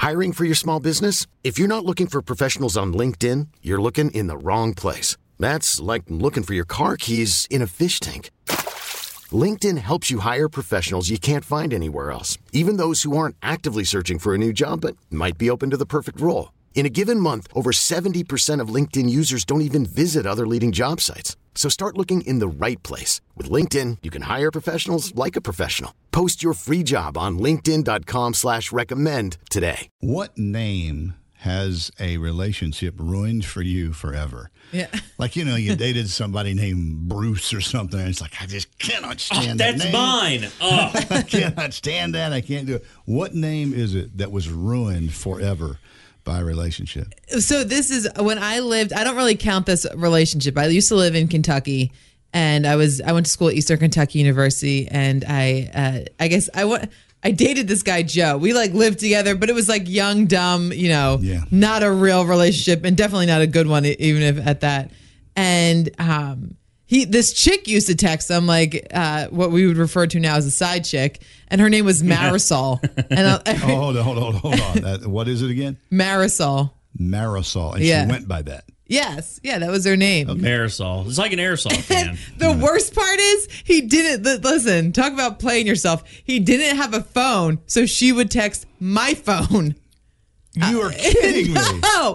Hiring for your small business? If you're not looking for professionals on LinkedIn, you're looking in the wrong place. That's like looking for your car keys in a fish tank. LinkedIn helps you hire professionals you can't find anywhere else, even those who aren't actively searching for a new job but might be open to the perfect role. In a given month, over 70% of LinkedIn users don't even visit other leading job sites. So start looking in the right place. With LinkedIn, you can hire professionals like a professional. Post your free job on linkedin.com/recommend today. What name has a relationship ruined for you forever? Yeah. Like, you dated somebody named Bruce or something, and it's like, I just cannot stand that name. That's mine. Oh. I cannot stand that. I can't do it. What name is it that was ruined forever by a relationship? So this is when I lived. I don't really count this relationship. I used to live in Kentucky, and I went to school at Eastern Kentucky University, and I dated this guy Joe. We lived together, but it was young, dumb, not a real relationship, and definitely not a good one, even if at that. And this chick used to text him what we would refer to now as a side chick, and her name was Marisol. And hold on. What is it again? Marisol. Marisol, and she went by that. Yes. Yeah, that was her name. Okay. Marisol. It's like an aerosol can. The worst part is he didn't, listen, talk about playing yourself. He didn't have a phone, so she would text my phone. You are kidding me.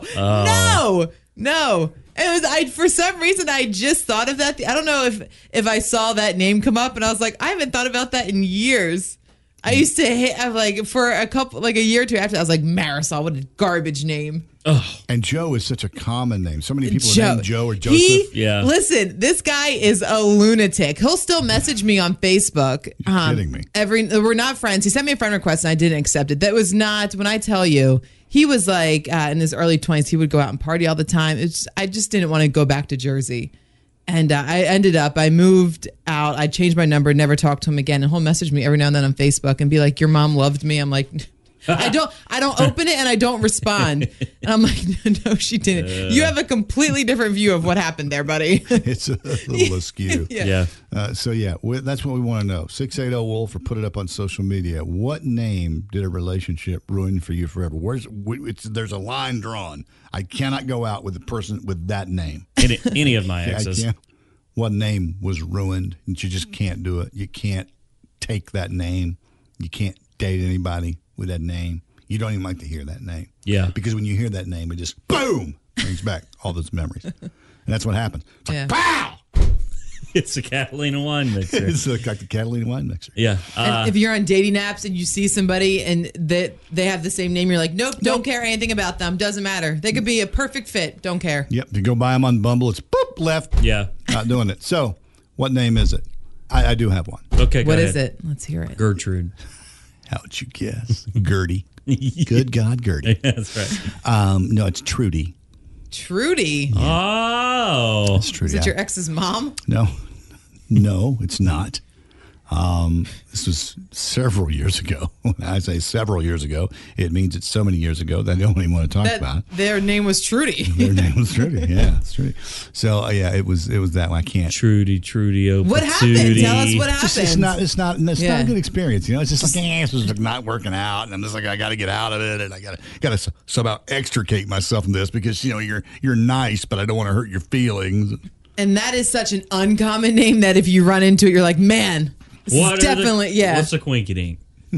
No. It was for some reason I just thought of that. I don't know if I saw that name come up and I was like, I haven't thought about that in years. I used to hate, for a year or two after, I was like, Marisol, what a garbage name. Ugh. And Joe is such a common name. So many people are named Joe or Joseph. Listen, this guy is a lunatic. He'll still message me on Facebook. You're kidding me. We're not friends. He sent me a friend request and I didn't accept it. That was not, when I tell you, he was in his early 20s, he would go out and party all the time. I just didn't want to go back to Jersey. And I moved out. I changed my number, never talked to him again. And he'll message me every now and then on Facebook and be like, your mom loved me. I'm like, I don't open it and I don't respond. And I'm like, no, she didn't. You have a completely different view of what happened there, buddy. It's a little askew. Yeah. That's what we want to know. 680-WOLF, or put it up on social media. What name did a relationship ruin for you forever? There's a line drawn. I cannot go out with a person with that name. Any of my exes. What name was ruined and you just can't do it? You can't take that name. You can't date anybody with that name. You don't even like to hear that name. Yeah. Because when you hear that name, it just, boom, brings back all those memories. And that's what happened. It's like, pow! It's a Catalina wine mixer. It's like the Catalina wine mixer. Yeah. And if you're on dating apps and you see somebody and that they have the same name, you're like, nope, don't care anything about them. Doesn't matter. They could be a perfect fit. Don't care. Yep. If you go buy them on Bumble, it's boop, left. Yeah. Not doing it. So, what name is it? I do have one. Okay, What is it? Let's hear it. Gertrude. How'd you guess? Gertie. Good God, Gertie. Yeah, that's right. No, it's Trudy. Trudy. Oh. It's Trudy. Is it your ex's mom? No, it's not. This was several years ago. When I say several years ago, it means it's so many years ago that I don't even want to talk about it. Their name was Trudy. Their name was Trudy. Yeah, it's Trudy. So it was that one. I can't. Trudy. Oh, what happened? Tell us what happened. It's not a good experience. It's just like this is not working out, and I'm just like, I got to get out of it, and I got to somehow extricate myself from this because you're nice, but I don't want to hurt your feelings. And that is such an uncommon name that if you run into it, you're like, man. What's a I quinkydink?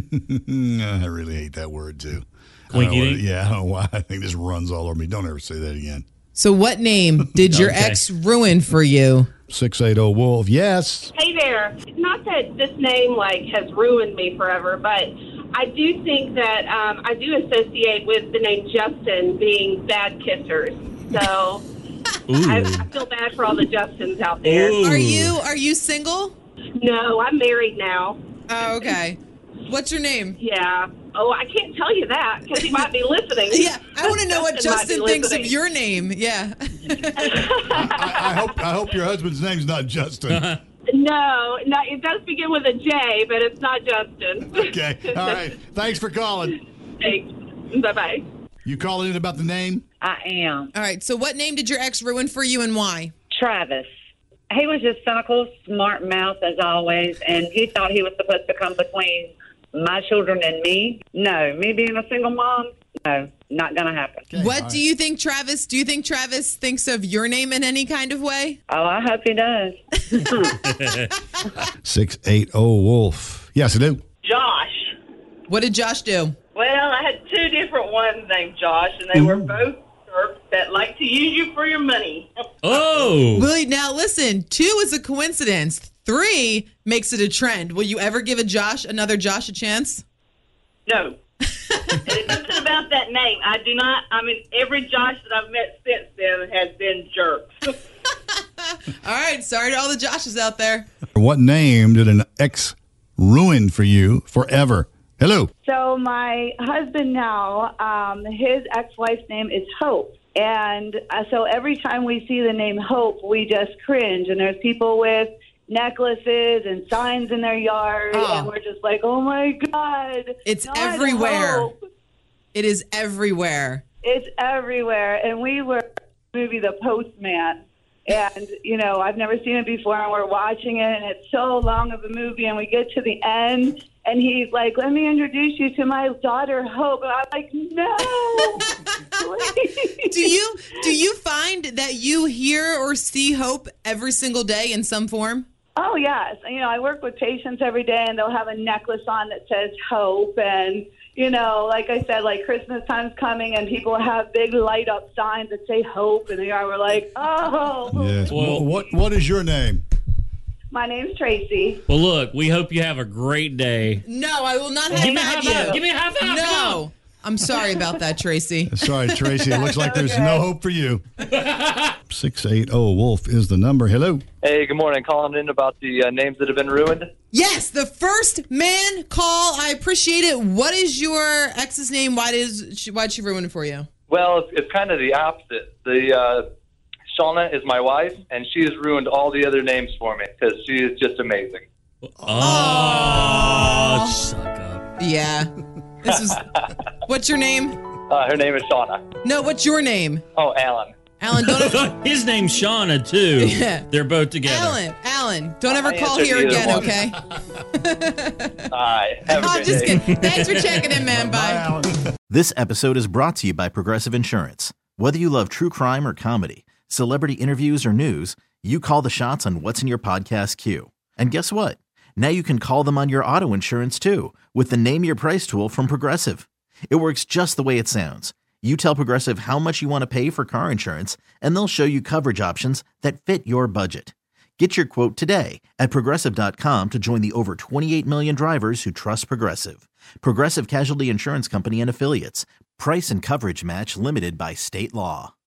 really hate that word too. Quinkydink? I don't know why. I think this runs all over me. Don't ever say that again. So what name did your ex ruin for you? 680-WOLF, yes. Hey there. Not that this name has ruined me forever, but I do think that I do associate with the name Justin being bad kissers. So I feel bad for all the Justins out there. Ooh. Are you single? No, I'm married now. Oh, okay. What's your name? Yeah. Oh, I can't tell you that because he might be listening. Yeah, I want to know what Justin Justin thinks of your name. Yeah. I hope your husband's name's not Justin. No, it does begin with a J, but it's not Justin. Okay. All right. Thanks for calling. Thanks. Bye-bye. You calling in about the name? I am. All right. So what name did your ex ruin for you and why? Travis. He was just cynical, smart mouth as always, and he thought he was supposed to come between my children and me. No, me being a single mom, No, not going to happen. Okay, What all do right. you think, Travis? Do you think Travis thinks of your name in any kind of way? Oh, I hope he does. 680 Wolf. Yes, I do. Josh. What did Josh do? Well, I had two different ones named Josh, and they were both jerks that like to use you for your money. Oh, Willie, now listen, 2 is a coincidence. 3 makes it a trend. Will you ever give another Josh a chance? No. It's nothing about that name. I do not. I mean, every Josh that I've met since then has been jerks. All right, sorry to all the Joshes out there. What name did an ex ruin for you forever? Hello. So my husband now, his ex-wife's name is Hope. And so every time we see the name Hope, we just cringe. And there's people with necklaces and signs in their yard. Oh. And we're just like, oh, my God. It's not everywhere. Hope. It is everywhere. It's everywhere. And we were in the movie The Postman. And, you know, I've never seen it before, and we're watching it, and it's so long of a movie, and we get to the end, and he's like, let me introduce you to my daughter, Hope. And I'm like, no, please. Do you find that you hear or see Hope every single day in some form? Oh, yes. You know, I work with patients every day, and they'll have a necklace on that says Hope, and you know, like I said, like Christmas time's coming and people have big light up signs that say Hope, and we're like, oh. Yes. Well- What is your name? My name's Tracy. well, look, we hope you have a great day. No, I will not have Give me a high you. five. Give me a high five. Come on. No. I'm sorry about that, Tracy. Sorry, Tracy. It looks like there's no hope for you. 680 Wolf is the number. Hello. Hey, good morning. Calling in about the names that have been ruined. Yes, the first man call. I appreciate it. What is your ex's name? Why'd she ruin it for you? Well, it's kind of the opposite. Shauna is my wife, and she has ruined all the other names for me because she is just amazing. Oh, suck up. Yeah. This is. What's your name? Her name is Shauna. No, what's your name? Oh, Alan. Alan, don't. His name's Shauna, too. Yeah. They're both together. Alan, don't ever I call answered here either again, one. okay? All right. Have a I'm great just day. kidding. Thanks for checking in, man. Bye. Alan. This episode is brought to you by Progressive Insurance. Whether you love true crime or comedy, celebrity interviews or news, you call the shots on what's in your podcast queue. And guess what? Now you can call them on your auto insurance too with the Name Your Price tool from Progressive. It works just the way it sounds. You tell Progressive how much you want to pay for car insurance, and they'll show you coverage options that fit your budget. Get your quote today at Progressive.com to join the over 28 million drivers who trust Progressive. Progressive Casualty Insurance Company and Affiliates. Price and coverage match limited by state law.